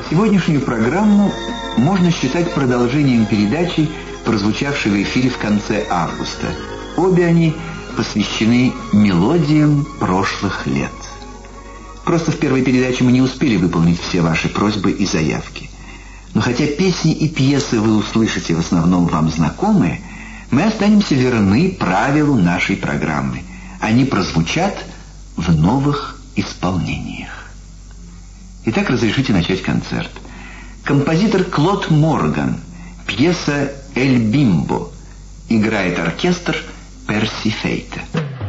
Сегодняшнюю программу можно считать продолжением передачи, прозвучавшей в эфире в конце августа. Обе они посвящены мелодиям прошлых лет. Просто в первой передаче мы не успели выполнить все ваши просьбы и заявки. Но хотя песни и пьесы вы услышите в основном вам знакомые, мы останемся верны правилу нашей программы. Они прозвучат в новых исполнениях. Итак, разрешите начать концерт. Композитор Клод Морган, пьеса «Эль Бимбо». Играет оркестр Перси Фейта.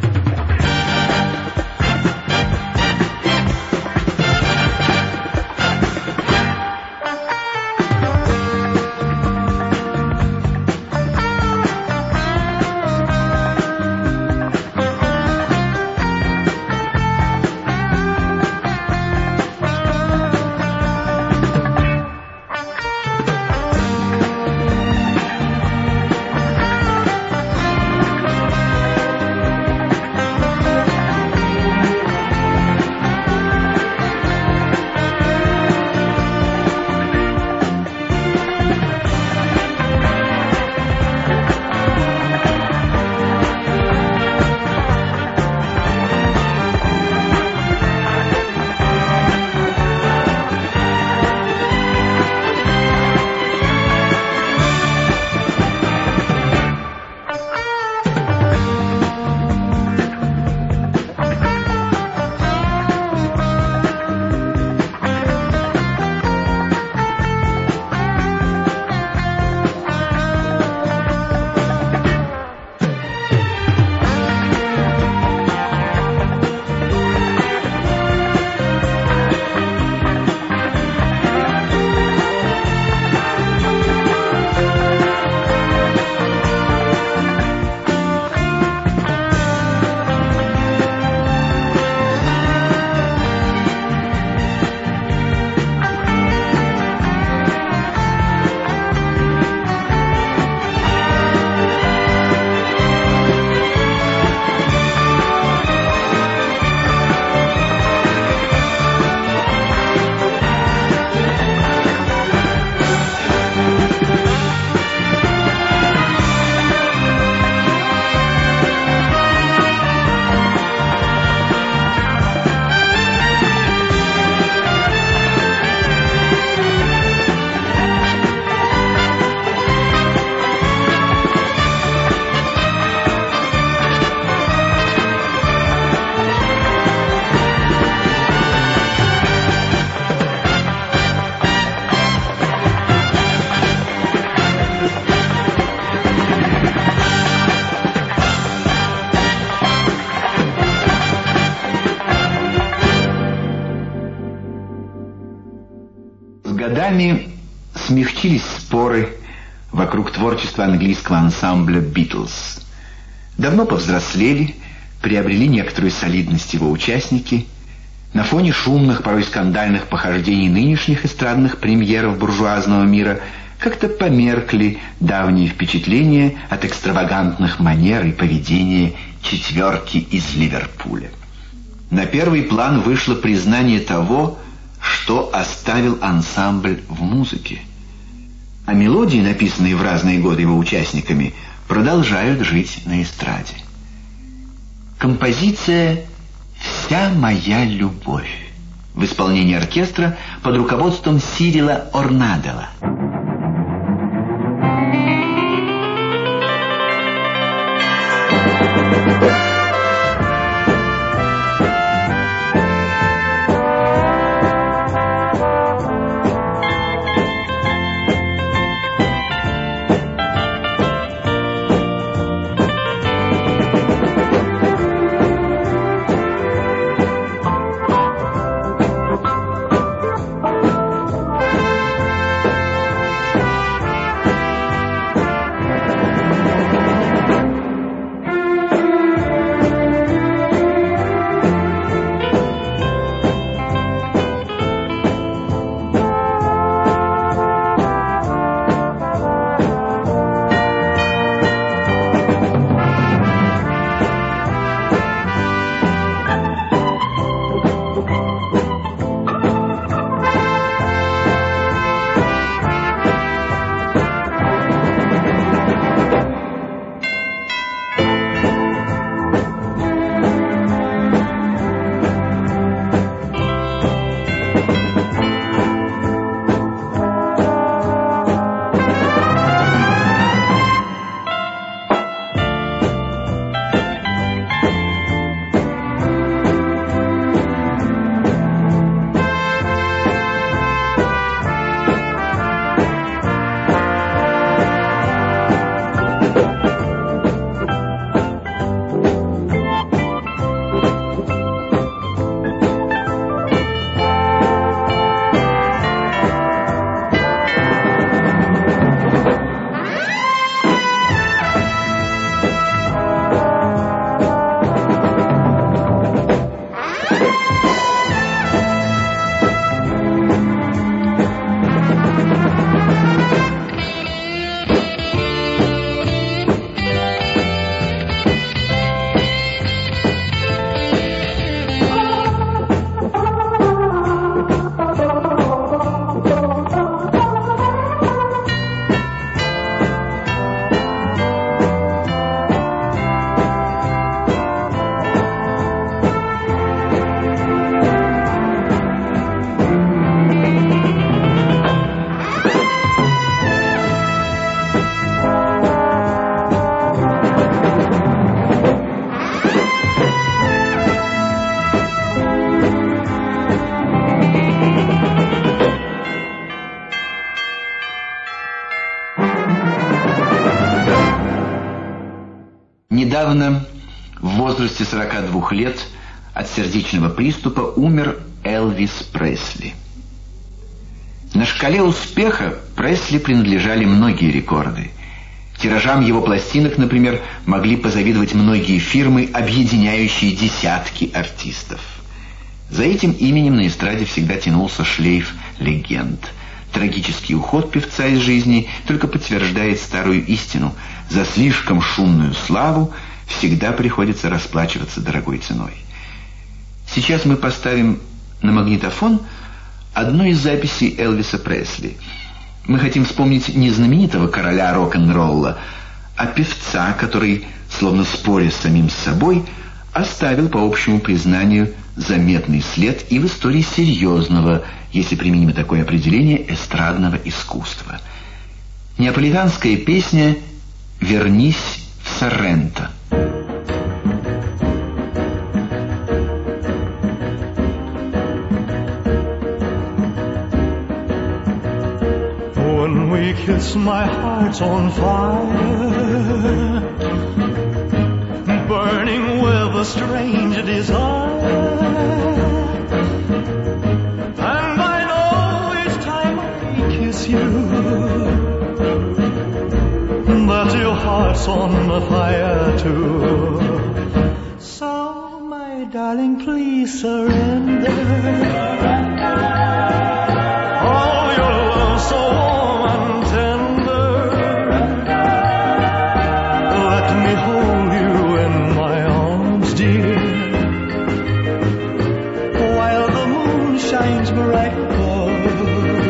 Смягчились споры вокруг творчества английского ансамбля «Битлз». Давно повзрослели, приобрели некоторую солидность его участники. На фоне шумных, порой скандальных похождений нынешних эстрадных премьеров буржуазного мира как-то померкли давние впечатления от экстравагантных манер и поведения четверки из Ливерпуля. На первый план вышло признание того, что оставил ансамбль в музыке. А мелодии, написанные в разные годы его участниками, продолжают жить на эстраде. Композиция «Вся моя любовь» в исполнении оркестра под руководством Сирила Орнадела. Недавно, в возрасте 42 лет, от сердечного приступа умер Элвис Пресли. На шкале успеха Пресли принадлежали многие рекорды. Тиражам его пластинок, например, могли позавидовать многие фирмы, объединяющие десятки артистов. За этим именем на эстраде всегда тянулся шлейф легенд. Трагический уход певца из жизни только подтверждает старую истину: за слишком шумную славу всегда приходится расплачиваться дорогой ценой. Сейчас мы поставим на магнитофон одну из записей Элвиса Пресли. Мы хотим вспомнить не знаменитого короля рок-н-ролла, а певца, который, словно споря с самим собой, оставил, по общему признанию, заметный след и в истории серьезного, если применимо такое определение, эстрадного искусства. Неаполитанская песня «Вернись в Сорренто». When we kiss, my heart's on fire, burning with a strange desire. And I know each time I kiss you that your heart's on fire too. So, my darling, please surrender. Oh, your love so warm and tender. Let me hold you in my arms, dear, while the moon shines bright above.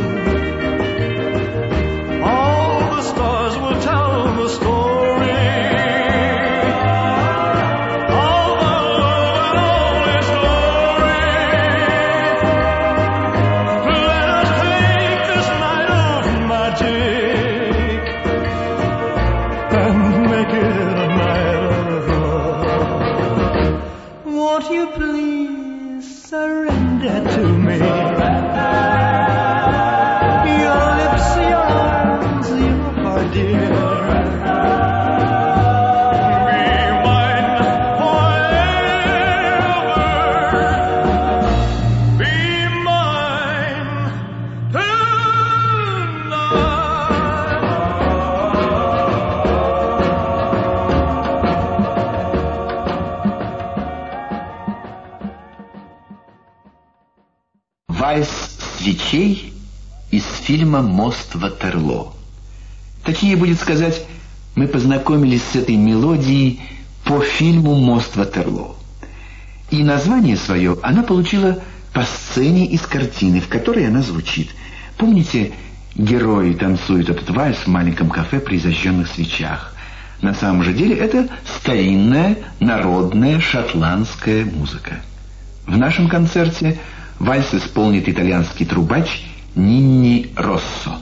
All the stars will tell the story of the love and all its glory. Let us take this night of magic and make it a night of love. Won't you please surrender to me? Your lips, your arms, your heart, dear. Be mine forever. Be mine Вальс свечей из фильма «Мост Ватерлоо». Точнее будет сказать, мы познакомились с этой мелодией по фильму «Мост Ватерлоо». И название свое она получила по сцене из картины, в которой она звучит. Помните, герои танцуют этот вальс в маленьком кафе при зажженных свечах? На самом же деле это старинная, народная шотландская музыка. В нашем концерте вальс исполнит итальянский трубач Нинни Россо.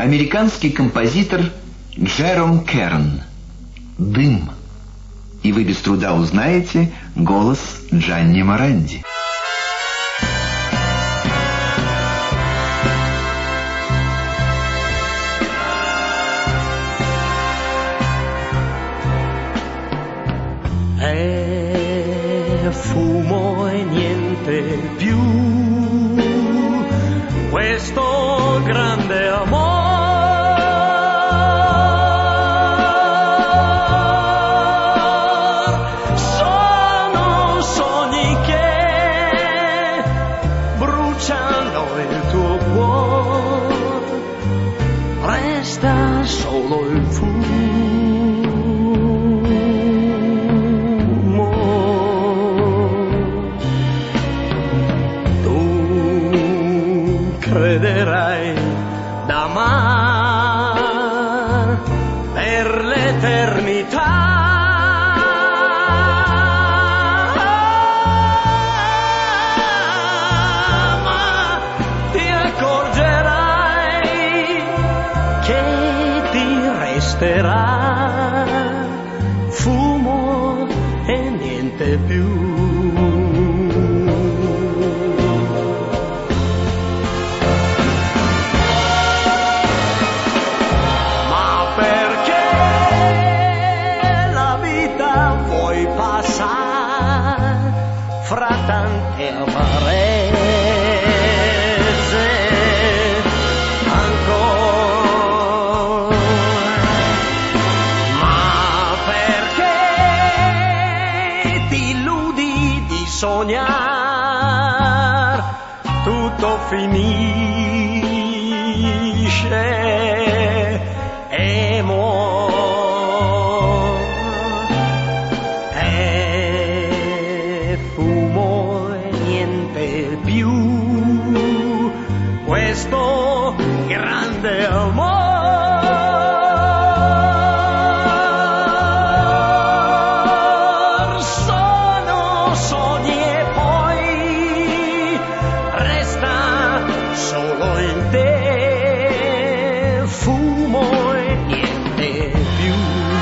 американский композитор Джером Керн. «Дым». И вы без труда узнаете голос Джанни Моранди. Fumo e niente più, questo grande amor. Sono sogni che bruciano il tuo cuore, resta solo il fumo. Crederai d'amar per l'eternità, ma ti accorgerai che ti resterà fumo e niente più. Fra tante amarezze ancora, ma perché ti illudi di sognar tutto finisce e muore. Questo grande amor, sono sogni e poi resta solo in te fumo e niente più.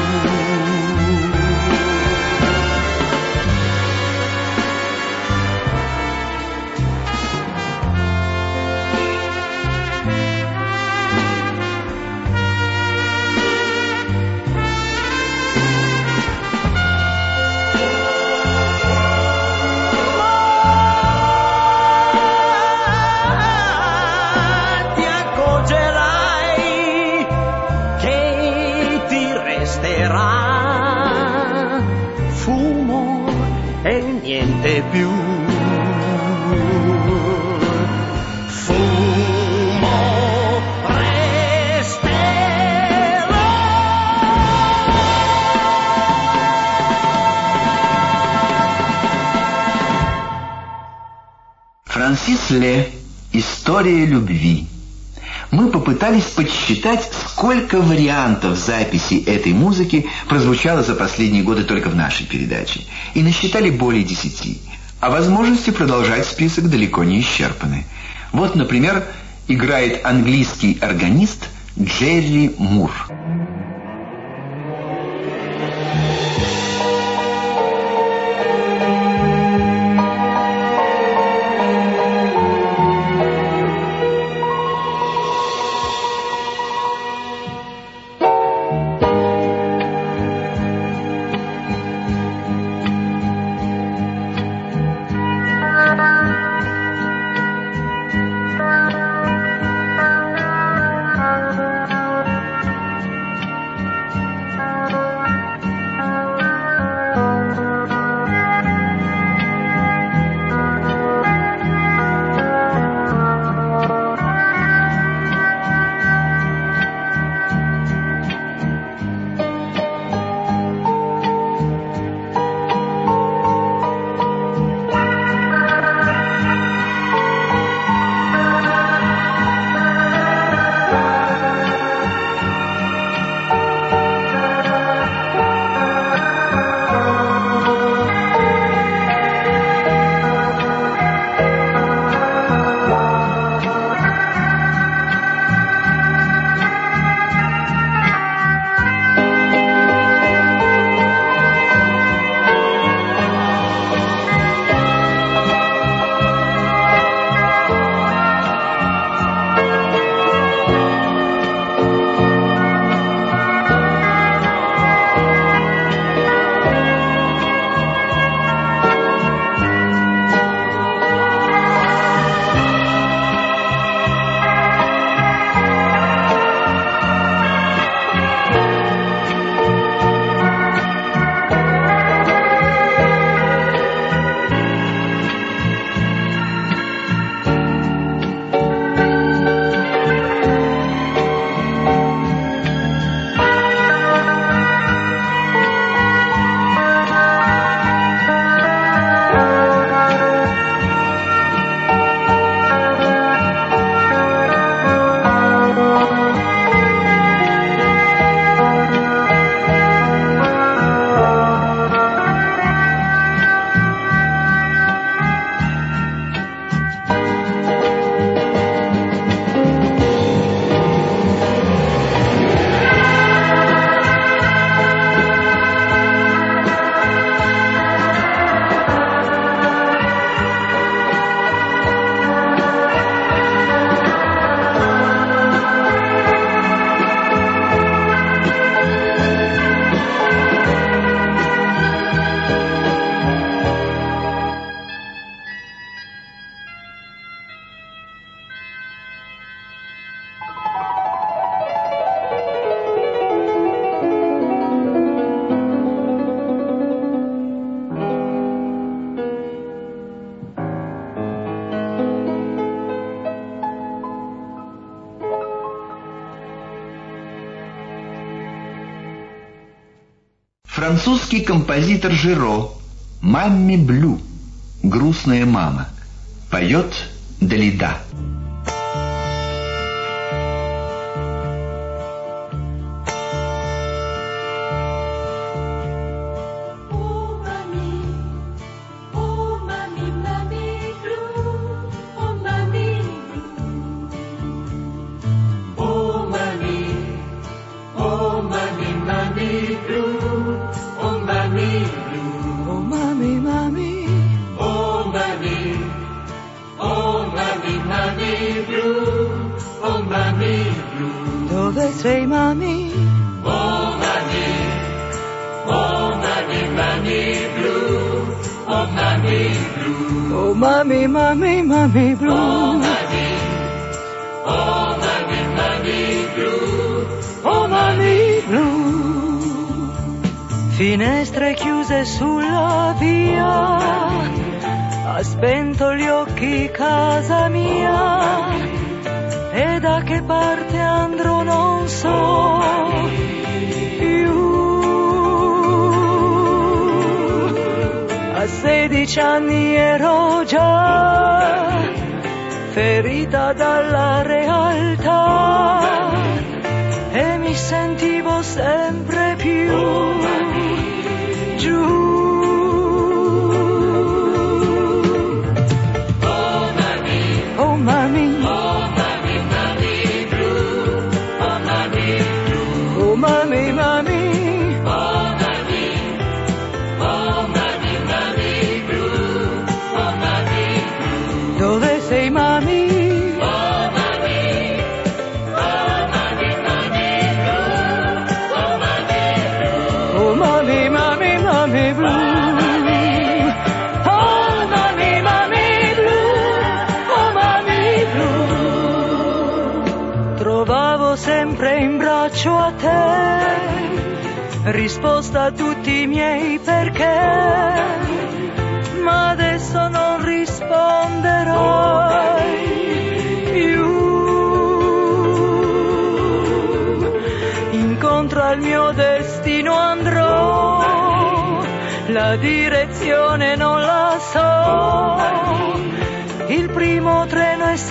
Fumo e niente più. Fumo resterà. Франсис Ле. История любви. Мы попытались подсчитать, сколько вариантов записи этой музыки прозвучало за последние годы только в нашей передаче, и насчитали более 10. А возможности продолжать список далеко не исчерпаны. Вот, например, играет английский органист Джерри Мур. Французский композитор Жиро «Мамми Блю» — «Грустная мама». Поет Далида. Dove sei, mami? Oh mami, oh mami, mami blu, oh mami blu, Oh mami, mami, mami blu. oh mami, mami blu, Oh mami blu. Finestre chiuse sulla via, ha spento gli occhi casa mia. E da che parte andrò non so più. A 16 anni ero già ferita dalla realtà e mi sentivo sempre più giù. Oh mami, mami, mami, dove sei, mami? Oh mami, mami, mami blu. Oh mami, mami blu. Oh mami blu. Trovavo sempre in braccio a te risposta a tutti i miei perché, ma adesso non risponderai più. Incontro al mio destino andrò, la direzione non la so, il primo treno e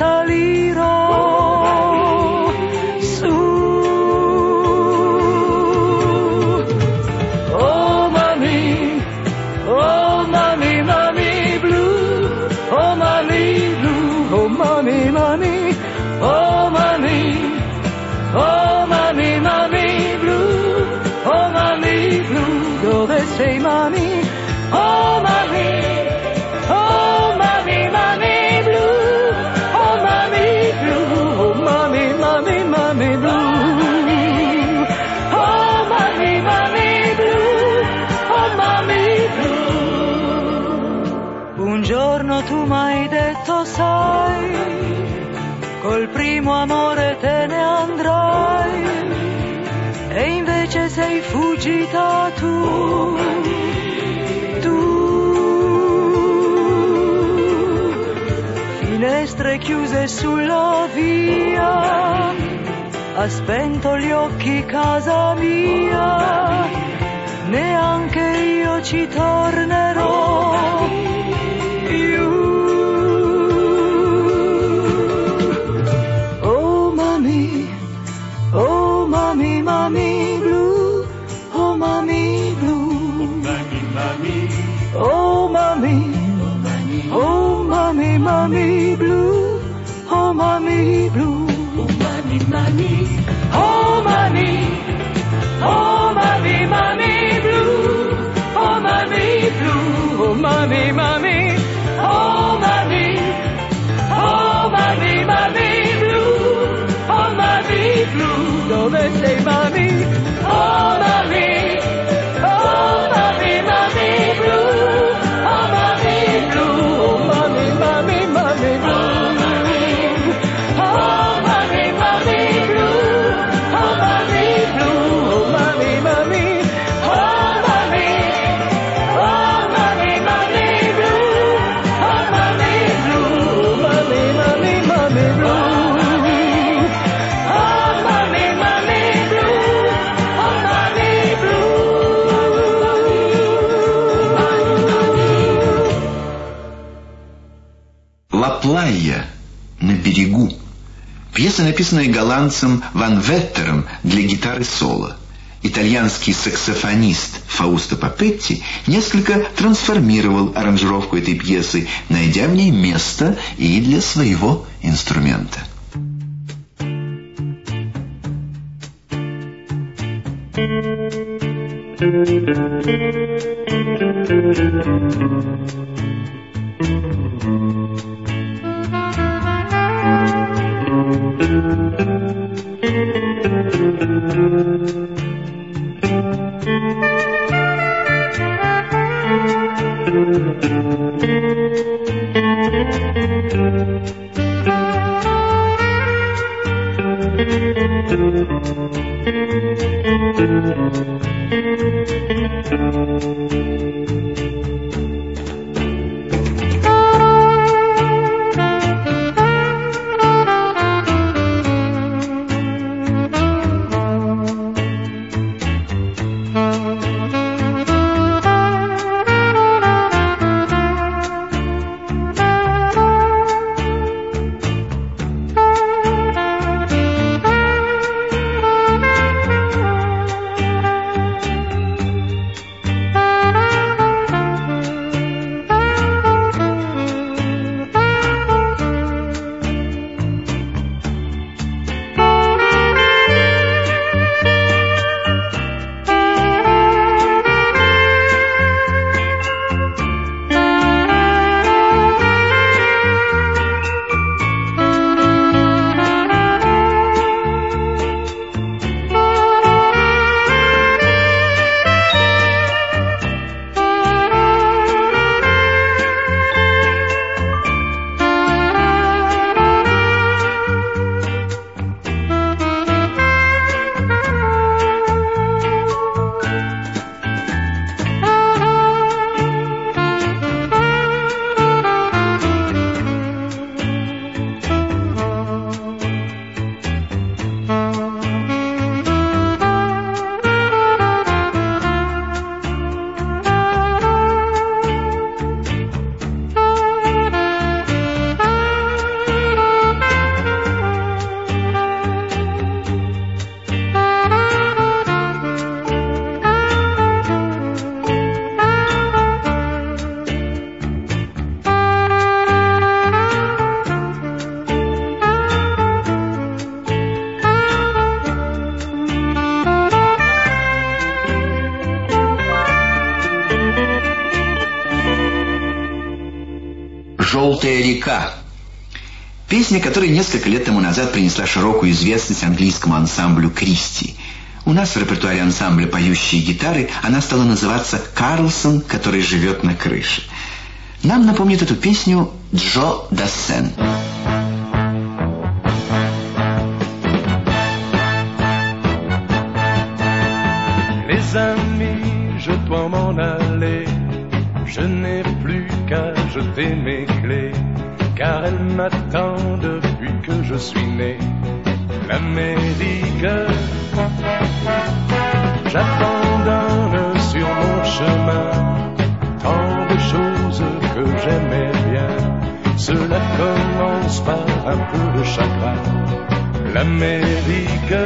salirò su. Mami, mami, oh mami, oh mami, mami blu, oh mami blu, dove sei, mami? Oh mami, mami blu, oh mami blu, oh mami, mami, mami blu, oh mami, mami blu, oh mami blu. Un giorno tu m'hai detto, sai, col primo amore te ne andrai e invece sei fuggita tu. Finestre chiuse sulla via, ha spento gli occhi casa mia, neanche io ci tornerò più. Oh mami, mami blu, oh mami blu, oh mami, oh mami, mami blu, oh mami blu, oh mami, mami, oh mami, oh mami, mami blu, oh mami blu, oh mami, mami, oh mami, oh mami, mami blu, oh mami blu, dove sei, mami? Oh mami, oh mami, mami blu, oh mami blu, oh mami, mami, mami blu, oh mami, mami blu, oh mami blu, oh mami, mami, oh mami, oh mami, mami blu, oh mami blu, oh mami, mami, mami blu. «Ла Плайя» на берегу. Пьеса, написанная голландцем Ван Веттером для гитары соло. Итальянский саксофонист Фаусто Папетти несколько трансформировал аранжировку этой пьесы, найдя в ней место и для своего инструмента. «Желтая река». Песня, которая несколько лет тому назад принесла широкую известность английскому ансамблю «Кристи». У нас в репертуаре ансамбля «Поющие гитары» она стала называться «Карлсон, который живет на крыше». Нам напомнит эту песню Джо Дассен. Les amis, je dois m'en aller. Je n'ai plus qu'à jeter mes clés, car elle m'attend depuis que je suis né. L'Amérique, j'abandonne sur mon chemin tant de choses que j'aimais bien. Cela commence par un peu de chagrin. L'Amérique,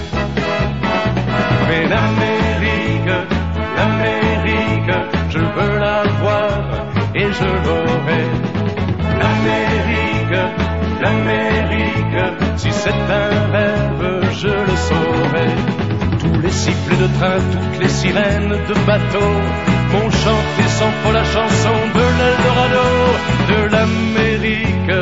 mais l'Amérique, l'Amérique, je veux la voir et je l'aurai. L'Amérique, l'Amérique, si c'est un rêve, je le saurai. Tous les sifflets de train, toutes les sirènes de bateau m'ont chanté sans faux la chanson de l'Eldorado, de l'Amérique.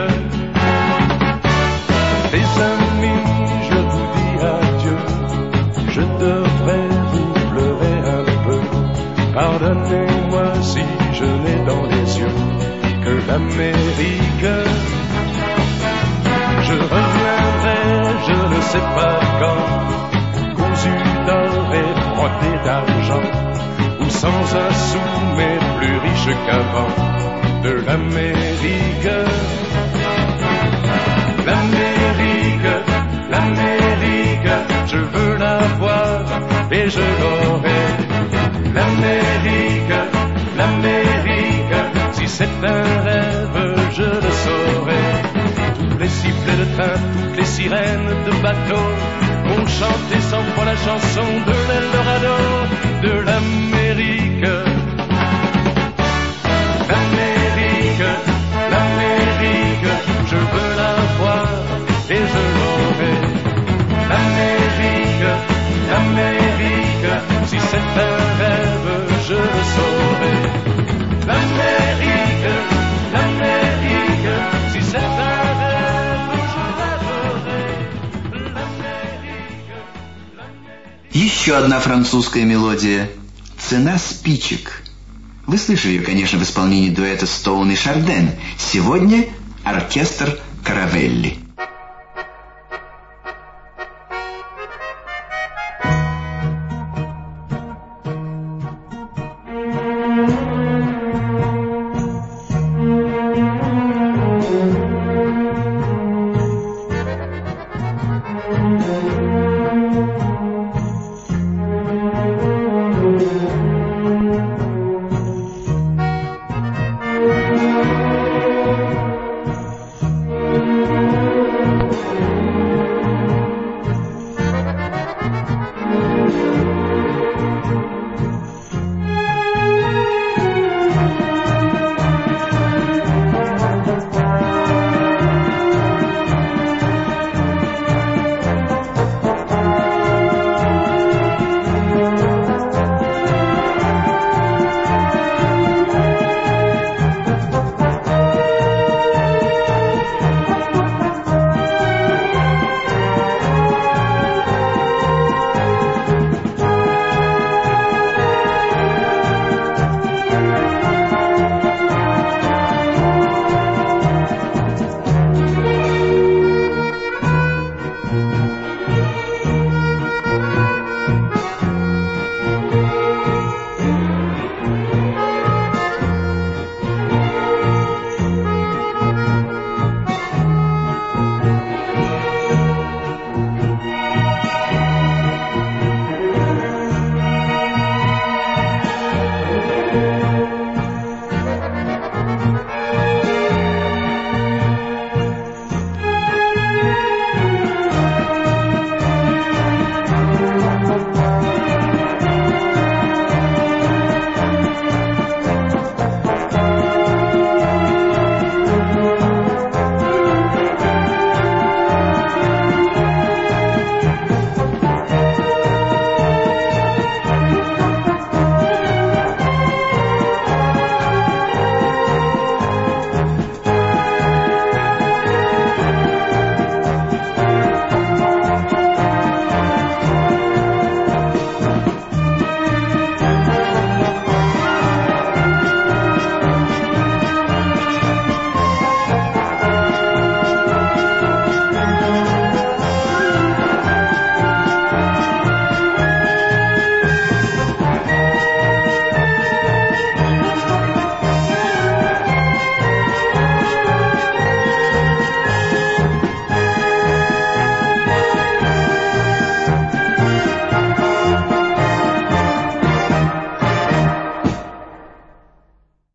Les amis, je vous dis adieu, je devrais vous pleurer un peu. Pardonnez-moi si je n'ai dans les yeux que l'Amérique. Je reviendrai, je ne sais pas quand, cousu d'or et brodé d'argent, ou sans un sou mais plus riche qu'avant. De l'Amérique, l'Amérique, l'Amérique, je veux la voir et je l'aurai. L'Amérique, l'Amérique, si c'est un rêve, je le saurais. Tous les sifflets de train, toutes les sirènes de bateau ont chanté 100 fois la chanson de l'Eldorado, de l'Amérique. L'Amérique, l'Amérique, je veux la voir et je l'aurai. L'Amérique, l'Amérique, si c'est un rêve, je le saurai. L'Amérique, l'Amérique, si c'est un rêve, je rêverai. L'Amérique, l'Amérique. Еще одна французская мелодия «Цена спичек». Вы слышали ее, конечно, в исполнении дуэта Стоун и Шарден. Сегодня оркестр Каравелли.